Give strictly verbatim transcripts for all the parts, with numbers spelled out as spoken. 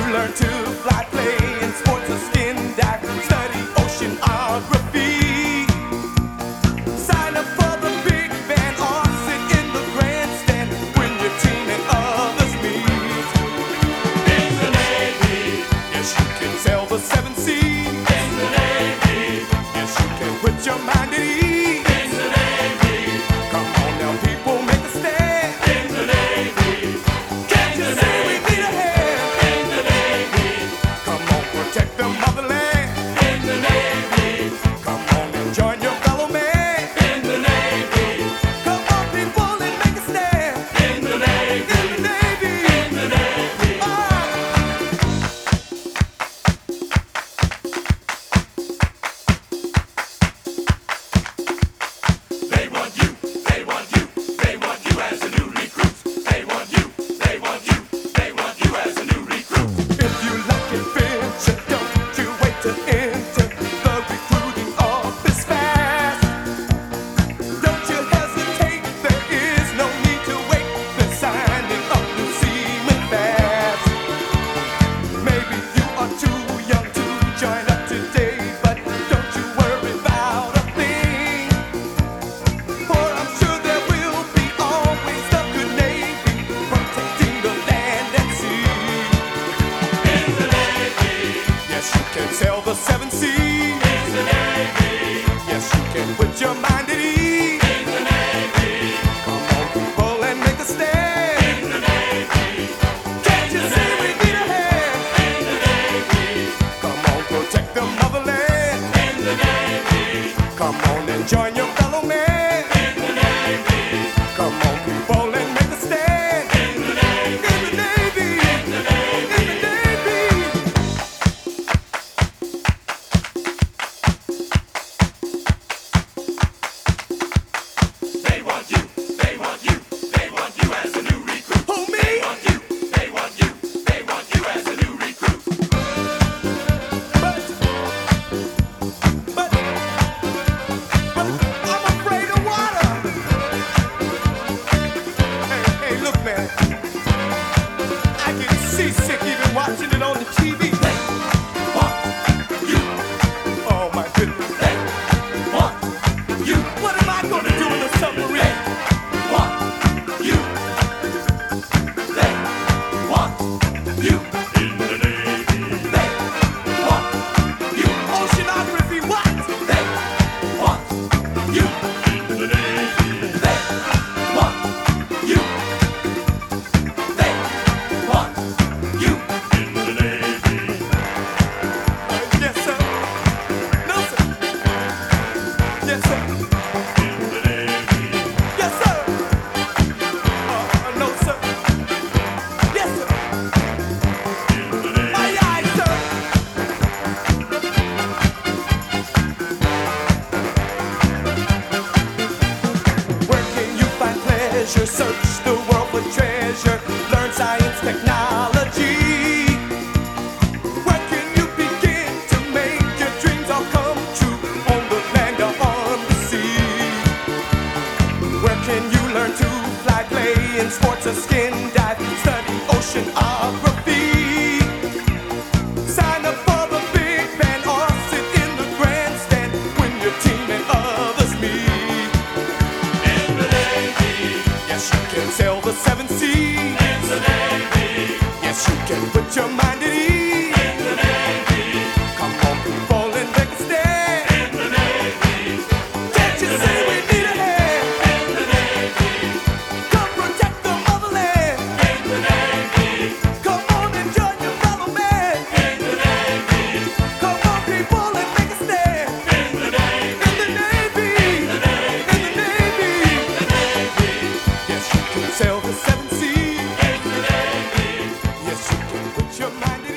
learn to fly, play in sports or skin dive, study oceanography. Sign up for the big band or sit in the grandstand when your team and others meet. In the Navy, yes you can sail the seven seas. In the Navy, yes you can put your mind at ease. In the Navy, come on now people, make a stand. In the Navy, can't you see we need a hand? In the Navy, come on, protect the motherland. In the Navy, come on and join your fellow man. In the Navy, come on people and make a stand. In the Navy, in the Navy, in the Navy. Ah. They want you, they want you, they want you as a new recruit. They want you, they want you, they want you as a new recruit. If you like adventure, don't you wait to enter. The recruiting office fast. Don't you hesitate, there is no need to wait. They're signing up new seamen fast. Maybe you are too young to join up today, but don't you worry about a thing. For I'm sure there will be always the good Navy protecting the land and sea. In the Navy, yes you can sail the seven seas. In the Navy, yes you can put your mind at ease. In the Navy, come on people and make a stand. In the Navy, can't you see we need a hand? In the Navy, come on protect the motherland. In the Navy, come on and join your fellow man. In the Navy, come on people and make a stand. In the Navy, in the Navy, in the Navy, in the Navy. They want you, they want you, they want you as a new recruit. Who, me? They want you, they want you, they want you as a new recruit. But, but, but I'm afraid of water. Hey, hey, look, man. I get seasick even watching it on the T V. They want you. Oh my goodness. They want you. What am I gonna do in a submarine? They want you. They want you. In the Navy. They want you. Oceanography, what? They want you. In the Navy. They want you. They want you. In the Navy. Uh, yes, sir. No, sir. Yes, sir. In the Navy. Yes, sir. Uh, no, sir. Yes, sir. In the Navy. Aye, aye, sir. Where can you find pleasure? Search the world for treasure. Learn science, technology. Where can you begin to make your dreams all come true? On the land or on the sea. Where can you learn to fly, play in sports or skin dive, study oceanography? Sign up for the big band or sit in the grandstand when your team and others meet. In the Navy, yes you can sail the seven seas. In the Navy, yes you can put your mind at ease. In the Navy, come on people and make a stand. In the Navy, can't you see we need a hand? In the Navy, come protect the motherland. In the Navy, come on and join your fellow man. In the Navy, come on people and make a stand. In the Navy, in the Navy, in the Navy, in the Navy, in the Navy, yes you can sail the seven seas. In the Navy, yes you can put your mind at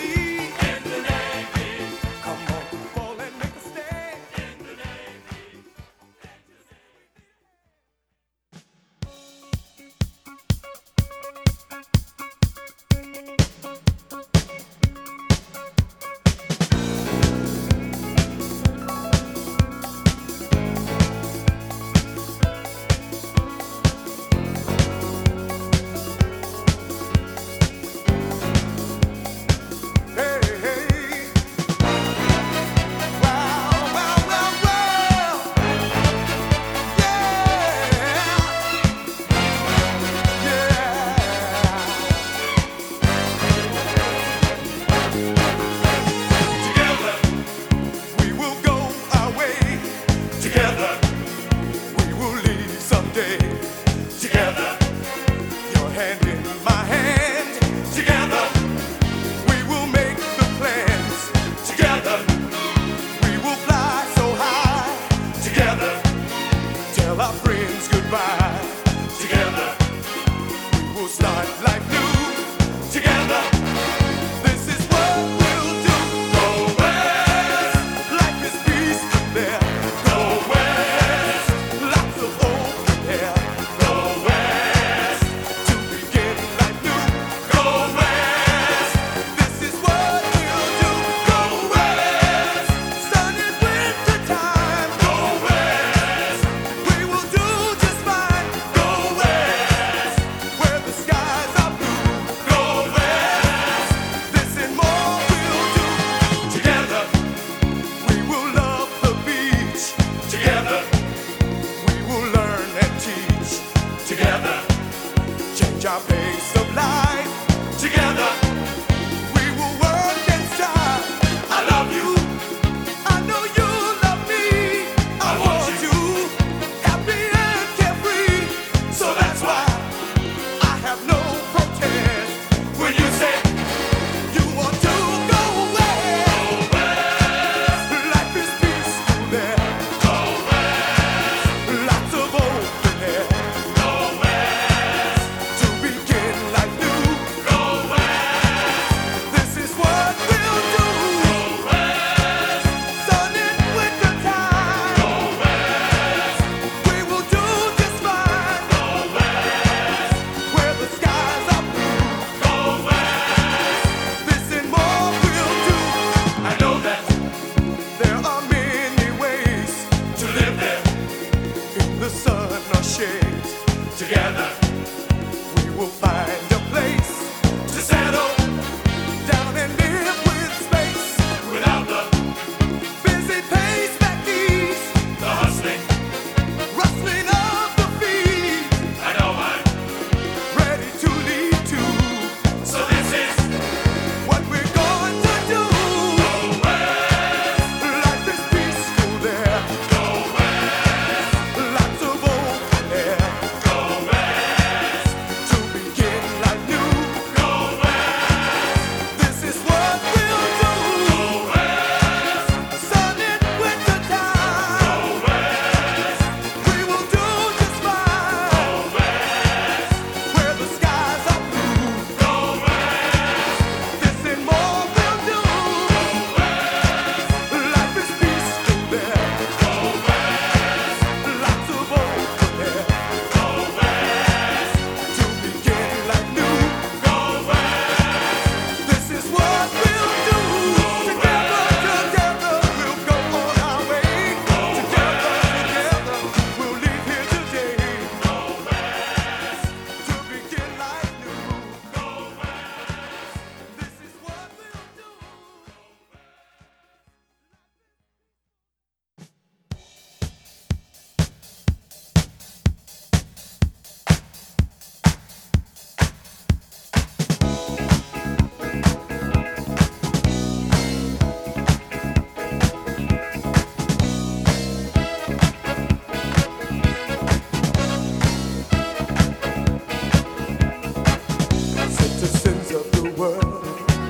Citizens of the world,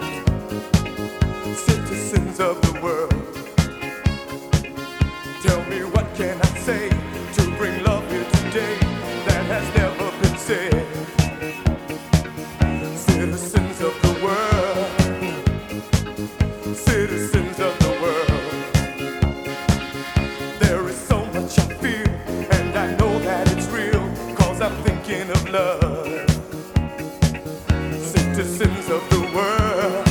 citizens of the world, tell me what can I say to bring love here today that has never been said. Citizens of the world, citizens of the world, there is so much I feel and I know that it's real, cause I'm thinking of love. Citizens of the world,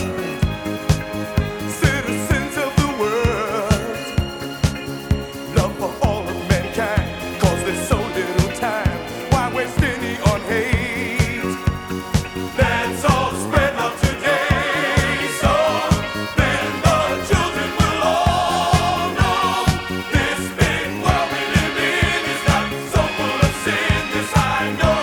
citizens of the world, love for all of mankind, cause there's so little time. Why waste any on hate? Let's all spread love today, so then the children will all know this big world we live in is not so full of sin. This I know.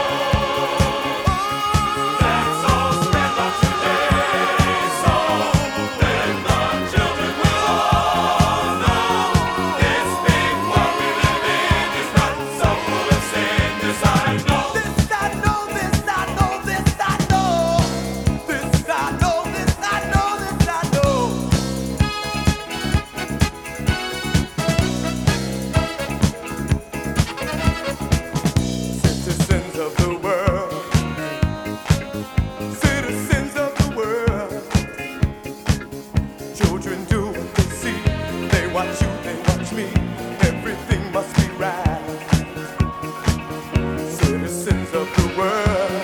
Citizens of the world, citizens of the world, children do what they see, they watch you, they watch me, everything must be right. Citizens of the world,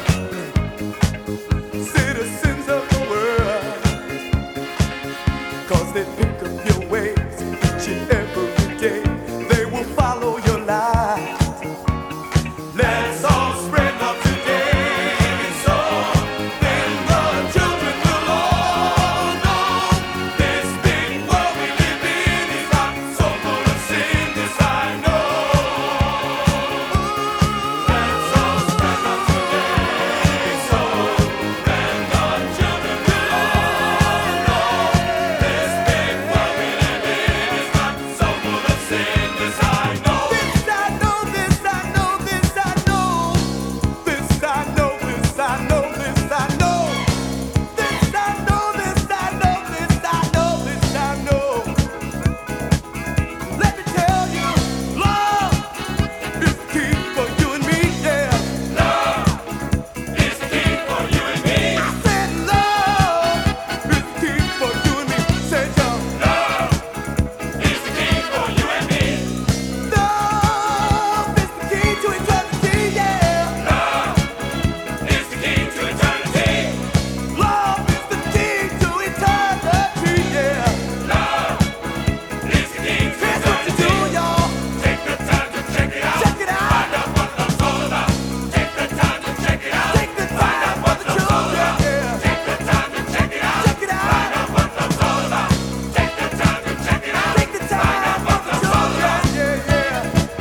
citizens of the world, cause they pick up your ways each and every day, they will follow your life. Let's all spread love today, so then the children will all know this big world we live in is not so full of sin. This I know. Let's all spread love today, so then the children will all know this big world we live in is not so full of sin. This I know. This I know. This I know. This I know. This I know. This I know. This I know. This I know. This I know. This I know. This I know. Let me tell you, love is the key for you and me. Yeah. Love is the key for you and me. I said love is the key for you and me. Say y'all. Love is the key for you and me. Love is the key to eternity. Yeah. Love is the key to eternity. Love is the key to eternity. Yeah. Love is the key to Here's what you do, y'all. Take the time to check it out. Check it out. Find out what love's all about. Take the time to check it out. Take the time for the children. Yeah. Take the time to check it out. Check it out. Find out what love's all about. Take the time to check it out. Take the time for the children. Yeah, yeah.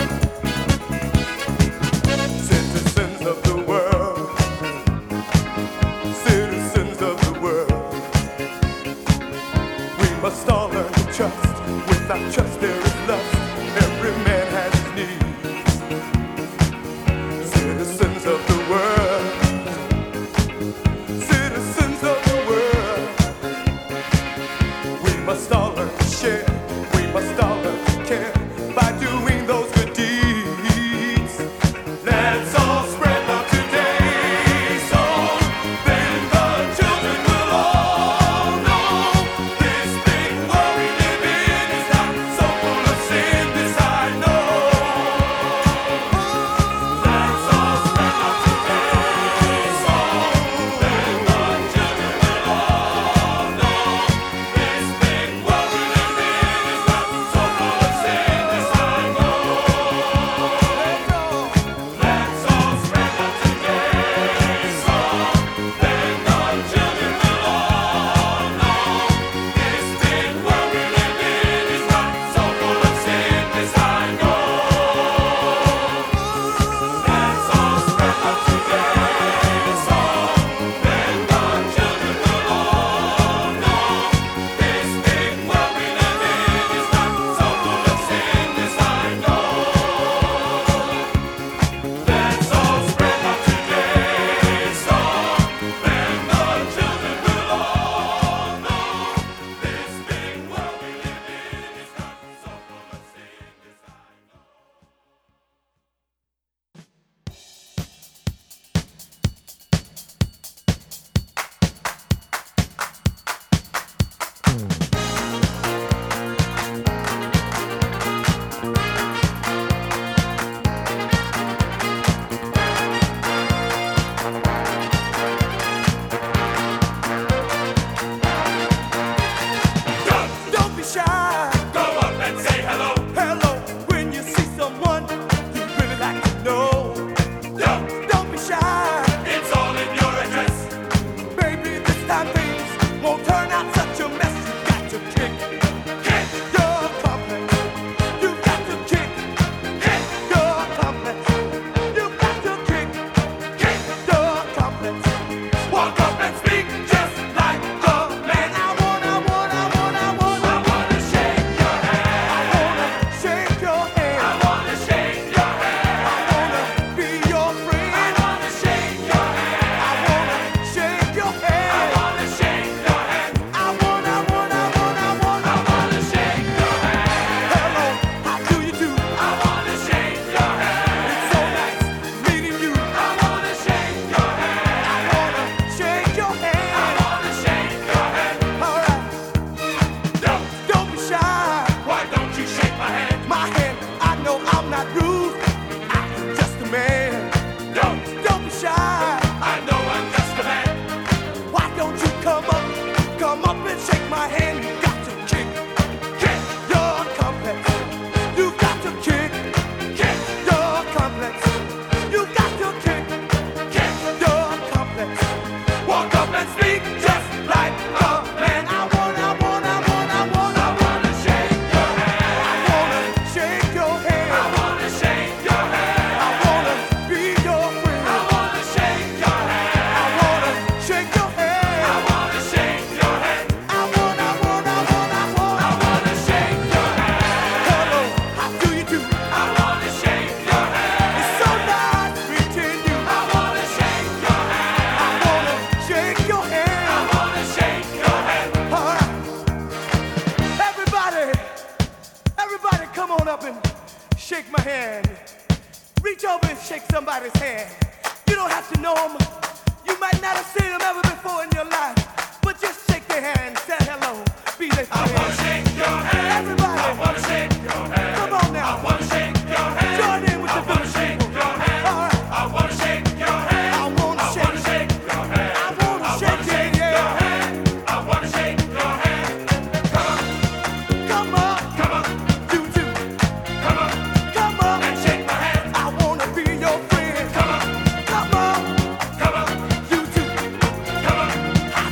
Citizens of the world, citizens of the world, we must all learn to trust. Without trust there is lust. Every man has his needs. Citizens of the world, citizens of the world, we must all learn to share. We must all learn to care by doing those good deeds. Let's all spread love today, so then the children will all know this big world we live in is not so full of Sometime things won't turn out such a mess. You got to kick, kick your complex. You got to kick, kick your complex. You got to kick, kick your complex. Walk up and speak just like a man. I wanna, wanna, wanna, wanna, I wanna shake your hand. I wanna shake your hand. I wanna shake your hand. I wanna be your friend. I wanna shake your hand. I wanna shake your hand. I wanna shake your hand. I wanna, wanna, wanna, wanna, I wanna shake your hand. Hello, how do you do? I wanna shake your hand. It's so nice meeting you. I wanna shake your hand. I wanna shake your hand. I wanna shake your hand. All right. Don't, don't be shy. Why don't you shake my hand? My hand. I know I'm not rude. I'm just a man. Don't, don't be shy. I know I'm just a man. Why don't you come up, come up and shake my hand? You got to kick, kick your complex. You got to kick, kick your complex. You got to kick, kick your complex. Walk up and speak just like a man. I wanna, wanna, wanna, wanna, I wanna shake your hand. I wanna shake your hand. I wanna shake your hand. I wanna be your friend. I wanna shake your hand. I wanna shake your hand. I wanna shake your hand. I wanna, wanna, wanna, wanna, I wanna shake your hand. Hello, how do you do? I wanna shake your hand. It's so nice meeting you. I wanna shake your hand. I wanna shake your hand. I wanna shake your hand. All right. Everybody, everybody come on up and shake my hand. Reach over and shake somebody's hand. You don't have to know them. You might not have seen them ever before in your life. But just shake their hand, say hello, be their friend. I wanna shake your hand. Everybody. I wanna shake your hand. Come on now. I wanna shake your hand. Join in with the village people. Your hand. All right. I wanna shake your hand. I wanna shake, I wanna shake your hand. I wanna shake, shake your yeah. hand. I wanna shake your hand. Come on, come on, you too. Come on, come on and shake my hand. I wanna be your friend. Come on, come on, come on, you too. Come on, I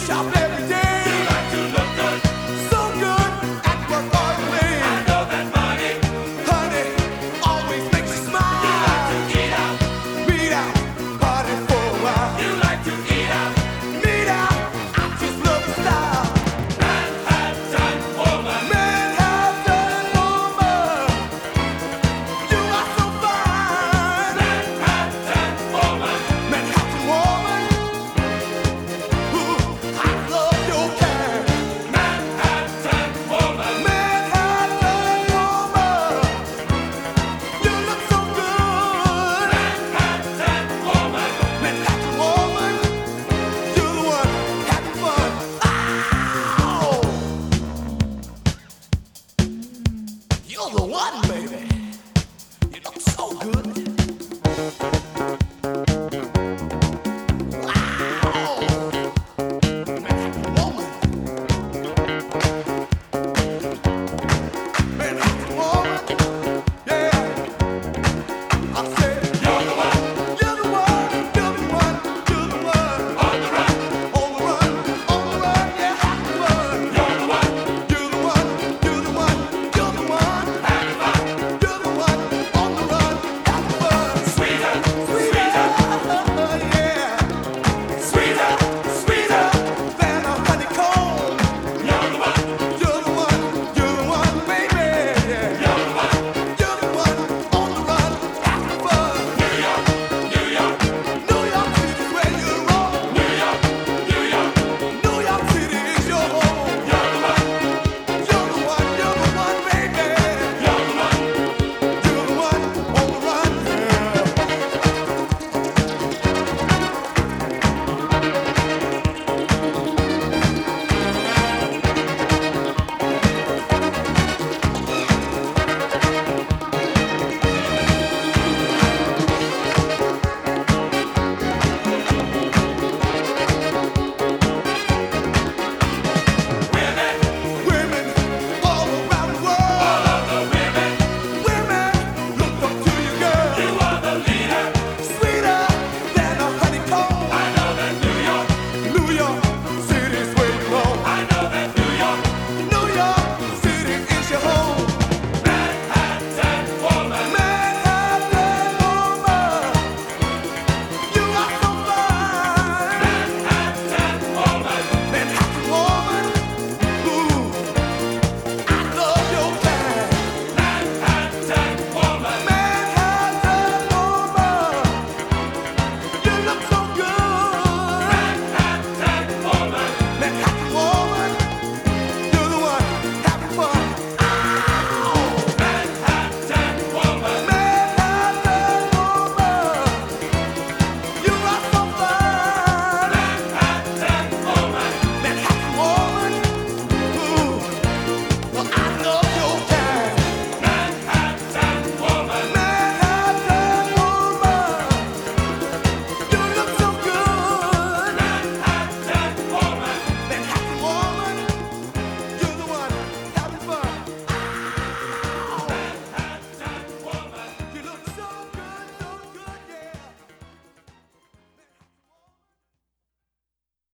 Sharp